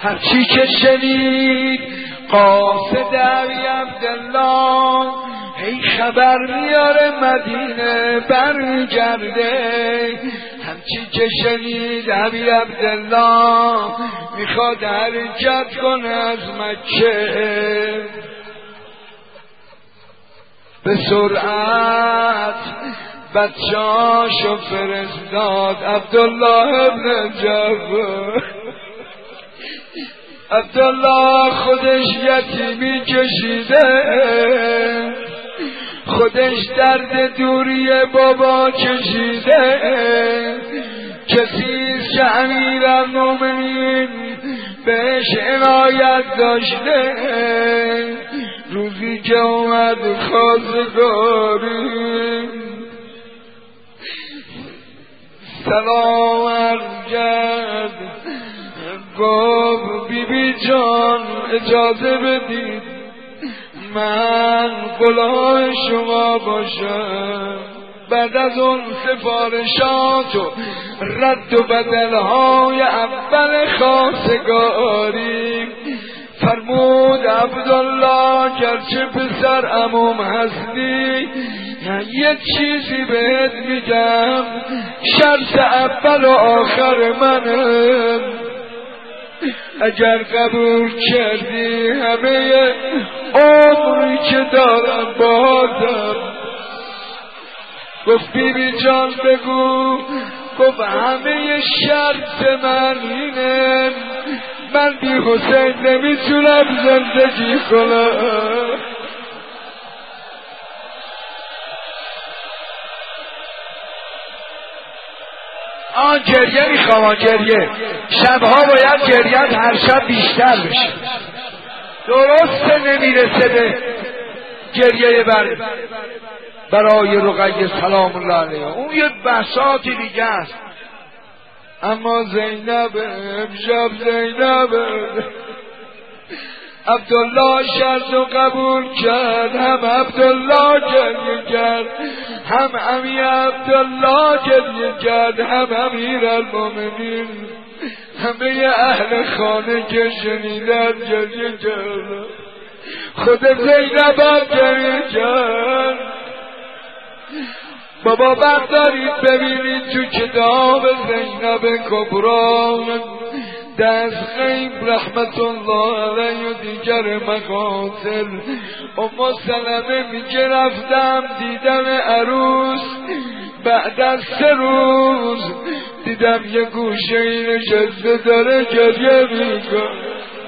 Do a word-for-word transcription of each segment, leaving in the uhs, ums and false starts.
هرچی که شنید قاصد علی عبدالله هی خبر میاره مدینه برگرده. همچی که شنید علی عبدالله میخواد حرکت کنه از مکه. به سرعت بچه‌اشو فرستاد عبدالله ابن جعفر. عبدالله خودش یتیمی کشیده، خودش درد دوری بابا کشیده. کسیست که امیرالمومنین بهش عنایت داشته. روزی که اومد خواستگاری سلام عرض کرد، گفت بی بی جان اجازه بدید من غلام شما باشم. بعد از اون سفارشات و رد و بدلهای اول خواستگاری فرمود عبدالله گرچه پسر عموم هستی یک چیزی بهت میگم، شرط اول و آخر منم، اگر قبول کردی همه عمری که دارم بازم. گفت بی بی جان بگو. گفت همه شرط من اینه، من بی حسین نمیتونم زندگی کنم. آن گریه میخوام، آن گریه شبها باید گریت هر شب بیشتر بشه. درسته نمیرسه به گریه بر برای رقیه سلام الله علیها، اون یه بساطی دیگه است. اما زینب امشب زینب عبدالله شرط و قبول کرد، هم عبدالله گریه کرد، هم امیر عبدالله گریه کرد، هم امیر المومنین، همه اهل خانه که شنیدن گریه کرد. خود زینب هم گریه کرد. بابا بردارید ببینید تو کتاب زینب کبرا دست غیب رحمت الله علیه و دیگر مقاتل ام سلمه میگه رفتم دیدم عروس، بعد از سه روز دیدم یه گوشه ای نشسته داره گریه میکنه.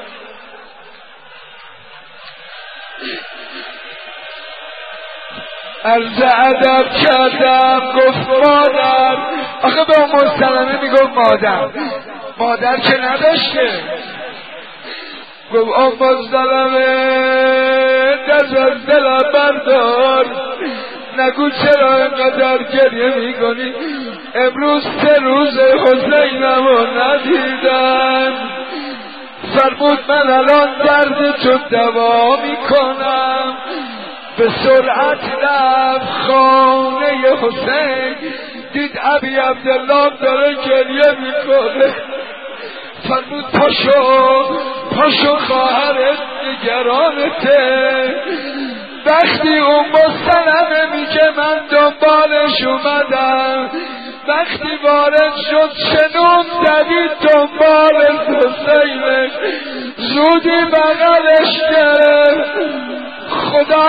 عرض ادب کردم، گفت مادر. آخه به ام سلمه میگفت مادر، مادر که نداشته. گفت ام سلمه دست از دلم بردار، نگو چرا اینقدر گریه میکنی، امروز سه روز حسینم رو ندیدم. فرمود من الان درد تو دوا میکنم. به سرعت رفت خانه حسین، دید ابی عبدالله داره گریه میکنه. فرمود پاشو پاشو خواهرت نگرانته. وقتی اون با سلمه میگه من دنبالش اومدم، وقتی وارد شد شنون دوید دنبال حسینش، زودی بغلش گرفت. خدا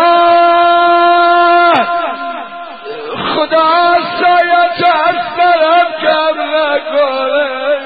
خدا سایت از سرم کم نکنه.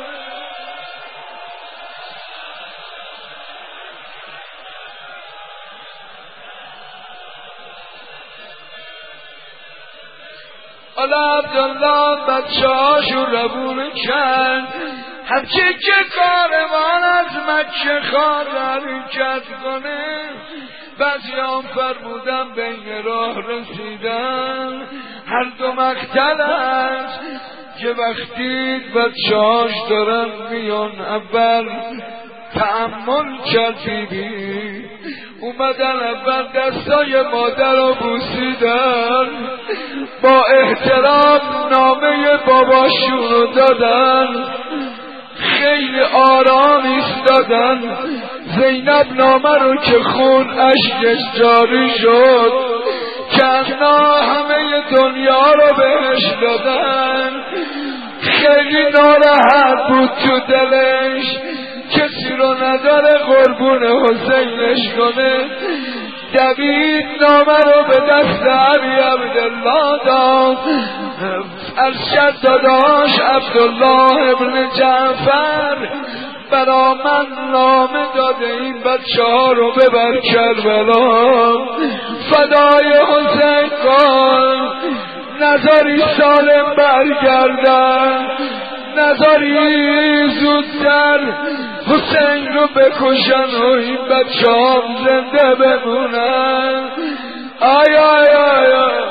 حالا عبدالله بچه هاشو روونه کرد، همچه که کاروان از مکه خواد حرکت کنه. بعضی هم فرمودن بین راه رسیدن، هر دو مقتل است که وقتی بچه هاش دارن میان اول تأمل کرد بیبی، اومدن اول دستای مادر رو بوسیدن، با احترام نامه باباشون رو دادن، خیلی آرام ایستادن. دادن زینب نامه رو که خون اشکش جاری شد که انا همه دنیا رو بهش دادن. خیلی ناراحت بود تو دلش، کسی رو نداره قربون حسینش کنه. دوید نامه رو به دست علی عبدالله داد. ارشد داداش عبدالله ابن جعفر برا من نامه داده این بچه ها رو ببر کربلا، فدای حسین کن، نذاری سالم برگردن، نذاری زودتر حسین رو بکشن و این بچه هم زنده بمونن. آی آی آی آی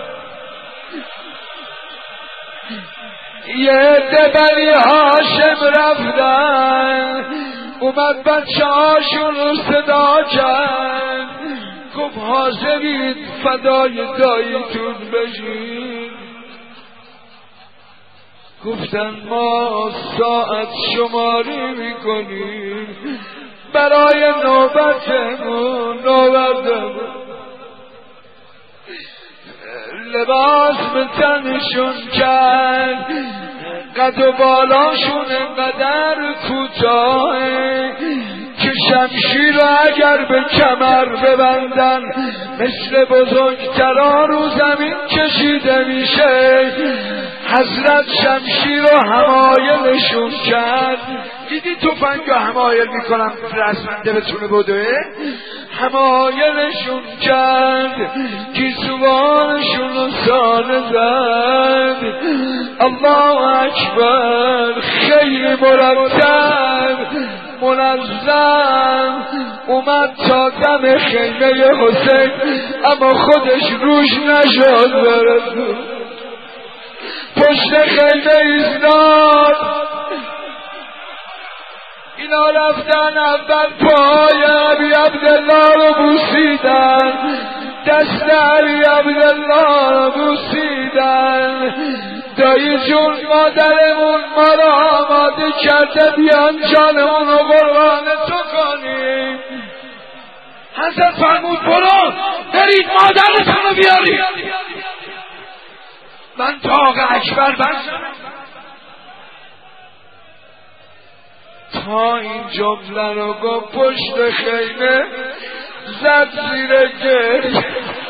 یه دبری هاشم رفتن، اومد بچه هاشون رو صدا کرد، گفت حاضرید فدای داییتون بشین؟ گفتن ما ساعت شماری میکنیم برای نوبتمون نوبتمون. لباس به تنشون کرد، قد و بالاشون قدر کوتاهه که شمشیر رو اگر به کمر ببندن مثل بزرگتران رو زمین کشیده میشه. حضرت شمشیر رو حمایلشون کرد. دیدی تفنگ رو حمایل میکنم رسمنده بتونه بدوه؟ حمایلشون کرد، گیسوانشون رو سانه زد. الله اکبر، خیلی مرتب منظم اومد تا دم خیمه حسین، اما خودش روش نشد برسون. پشت خیمه ایستاد. اینا رفتن اول پای علی عبدالله رو بوسیدن، دست علی عبدالله رو بوسیدن. دایی جون مادرمون ما رو آماده کرده، بیان جانمون رو قربان تو کنیم. حضرت فرمود برو برید مادرتون رو بیارید. من طاق اکبر بستم تا این جمله رو گفت پشت خیمه زد زیر گریه.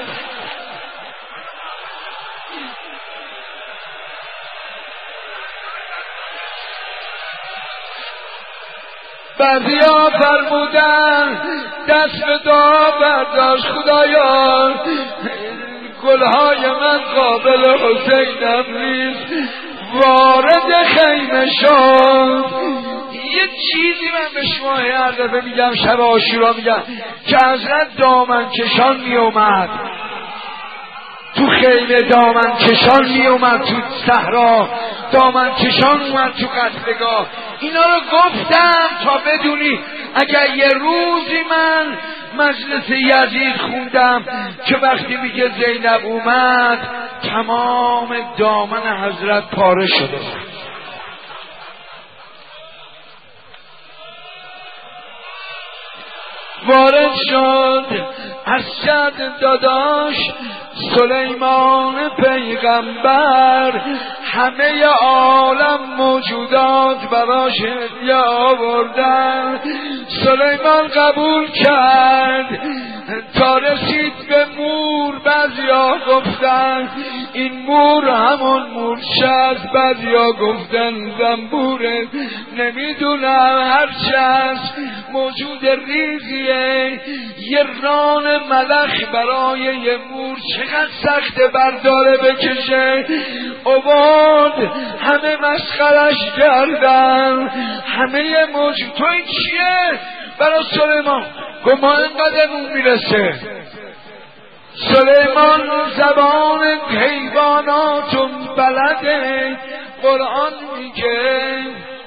بعضیا فرمودن دست به دعا برداشت، خدایا گلهای من قابل حسینم نیست، وارد خیمه شد. یه چیزی من به شما هر دفعه میگم، شب عاشورا میگم که حضرت دامن کشان میومد تو خیمه، دامن کشان میومد تو صحرا، دامن کشان اومد تو قتلگاه. اینا رو گفتم تا بدونی اگر یه روزی من مجلس یزید خوندم که وقتی میگه زینب اومد تمام دامن حضرت پاره شده، وارد شد. ارشد داداش سلیمان پیغمبر همه عالم موجودات براش هدیه آوردن. سلیمان قبول کرد تا رسید به مور. بعضیا گفتن این مور همون مورچه، بعضیا گفتن زنبوره، نمیدونم. هرچه هست موجود ریزیه. یه ران ملخ برای یه مور چقدر سخته برداره بکشه. عباد همه مسخرش کردن، همه موجود. تو این چیه برای سلیمان؟ گفت ما اینقدرمون میرسه. سلیمان زبان حیواناتون بلده. قرآن میگه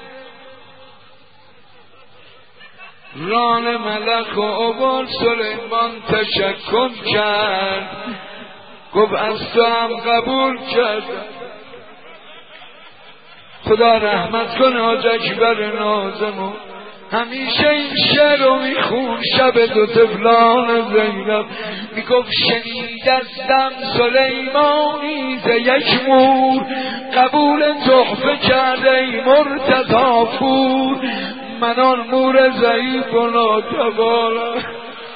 ران ملک و عباد. سلیمان تشکر کرد، گفت از تو هم قبول کرد. خدا رحمت کنه حاج اکبر نازمون. همیشه این شعر رو میخون شب دو طفلان زینب، میگفت شنیدستم سلیمانی ز یک مور، قبول تحفه کرده ای مرتضی پور، من آن مور ضعیف و ناتوانم.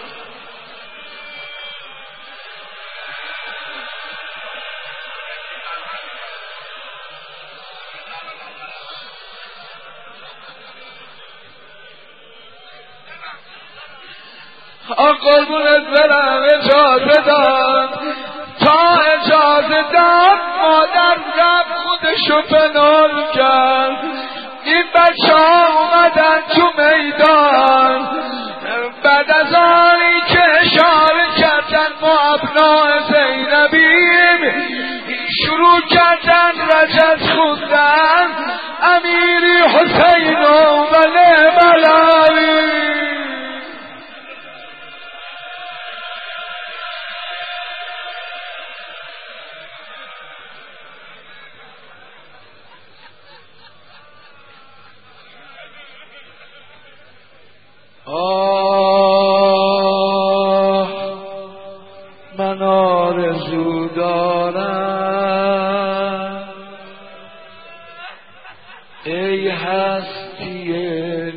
آن قربونت برم اجازه داد، تا اجازه داد مادر رفت خودشو پنهان کرد. این بچه ها اومدن تو میدان بعد از آنی که اشاره کردن ما ابناء زینبیم، شروع کردن رجز خوندن امیری حسین و نعم العلی. آه من آرزو دارم ای هستی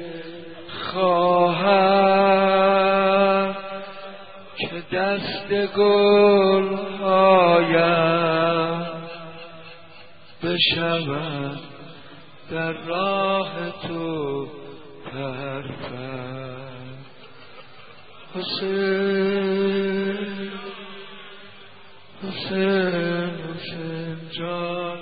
خواهر که دست گل هایم بشود در راه تو پرپر. حسین حسین حسین جان